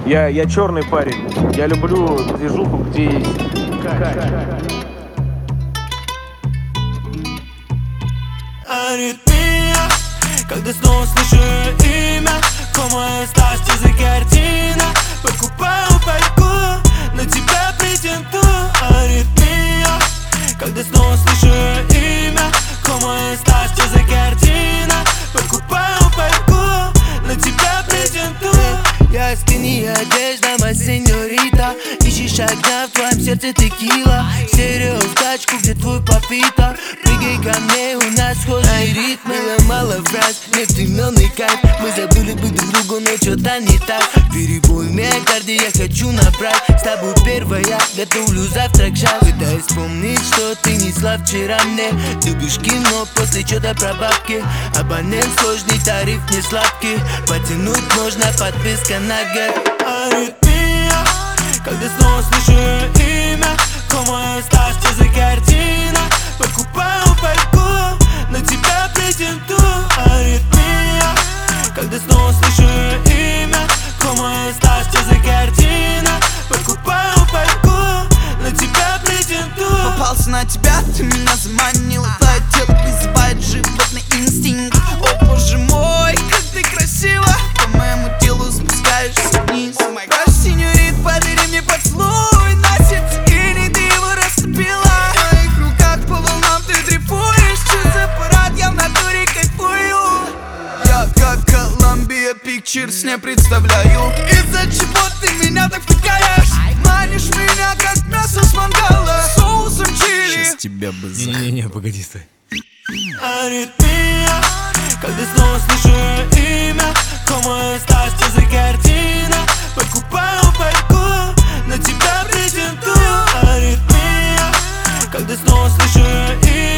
Я черный парень. Я люблю движуху, где есть Аритмия, когда снова слышу ее имя. Como estás, что за картина? Покупаю парку, на тебя претендую. Аритмия, когда снова слышу ее имя. Como estás, что за картина? Покупаю парку, на тебя претендую. Я скини одежда, моя сеньорита. Ищешь огня, в твоем сердце текила. Стерео в тачку, где твой папита. Прыгай ко мне, у нас схожий ритм. Мало фраз, нет именный кайф. Мы забыли быть друг другу, но что-то не так. Перебой в миокарде, я хочу набрать. С тобой первая, готовлю завтрак шаг. Пытаюсь вспомнить, что ты несла вчера мне. Любишь кино, после что-то про бабки. Абонент сложный, тариф не сладкий. Потянуть можно, подписка на год. Аритмия, когда снова слышу ее имя. Como estás, что за картина? Покупаю парку, на тебя претендую. Аритмия, когда снова слышу ее имя. Como estás, что за картина? Покупаю парку, на тебя претендую. Попался на тебя, ты меня заманила. Твое тело призывает животный инстинкт. О боже мой, как ты красива. По моему телу спускаешься вниз. О май гаш, сеньорит, подари мне поцелуй на сердце, и не ты его растопила. В твоих руках по волнам ты дрейфуешь. Что за парад, я в натуре кайфую. Я как Columbia Pictures не представляю, из-за чего ты меня так втыкаешь. Манишь меня как мясо с мангала, соусом чили. Сейчас тебя бы за... Не-не-не, погоди, стой. Аритмия, когда снова слышу ее имя. Como estás, что за картина? Покупаю парку, на тебя претендую. Аритмия, когда снова слышу ее имя.